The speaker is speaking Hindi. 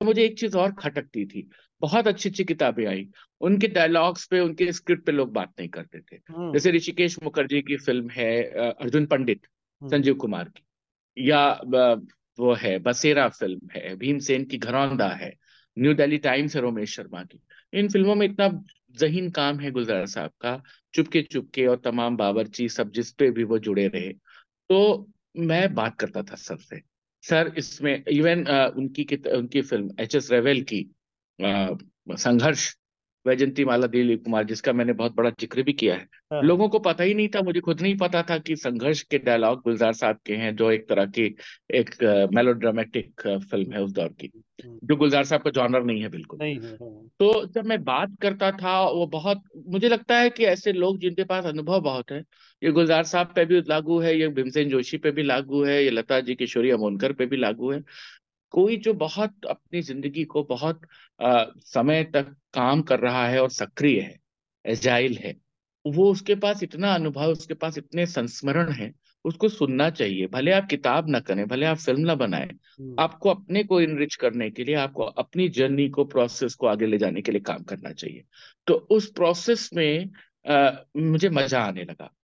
मुझे एक चीज और खटकती थी। बहुत अच्छी अच्छी किताबें आई, उनके डायलॉग्स पे, उनके स्क्रिप्ट पे लोग बात नहीं करते थे। हम्म। जैसे ऋषिकेश मुखर्जी की फिल्म है अर्जुन पंडित, हम्म। संजीव कुमार की, या वो है बसेरा फिल्म है, भीमसेन की घरौंदा है, न्यू दिल्ली टाइम्स है रोमेश शर्मा की। इन फिल्मों में इतना जहीन काम है गुलजार साहब का, चुपके चुपके और तमाम बावर्ची सब जिस पे भी वो जुड़े रहे। तो मैं बात करता था सर से, सर इसमें इवन उनकी फिल्म एच एस रेवेल की संघर्ष, वैजंती माला दिलीप कुमार, जिसका मैंने बहुत बड़ा जिक्र भी किया है। हाँ हाँ। लोगों को पता ही नहीं था, मुझे खुद नहीं पता था कि संघर्ष के डायलॉग गुलजार साहब के हैं, जो एक तरह की एक मेलोड्रामेटिक फिल्म है उस दौर की, हम्म। जो गुलजार साहब का जॉनर नहीं है बिल्कुल भी। नहीं है, हाँ। तो जब मैं बात करता था वो बहुत, मुझे लगता है कि ऐसे लोग जिनके पास अनुभव बहुत है, ये गुलजार साहब पे भी लागू है, ये भीमसेन जोशी पे भी लागू है, ये लता जी किशोरी अमोनकर पे भी लागू है। कोई जो बहुत अपनी जिंदगी को बहुत समय तक काम कर रहा है और सक्रिय है, एजाइल है, वो उसके पास इतना अनुभव, उसके पास इतने संस्मरण है, उसको सुनना चाहिए। भले आप किताब ना करें, भले आप फिल्म ना बनाएं, हम्म। आपको अपने को इनरिच करने के लिए, आपको अपनी जर्नी को, प्रोसेस को आगे ले जाने के लिए काम करना चाहिए। तो उस प्रोसेस में मुझे मजा आने लगा।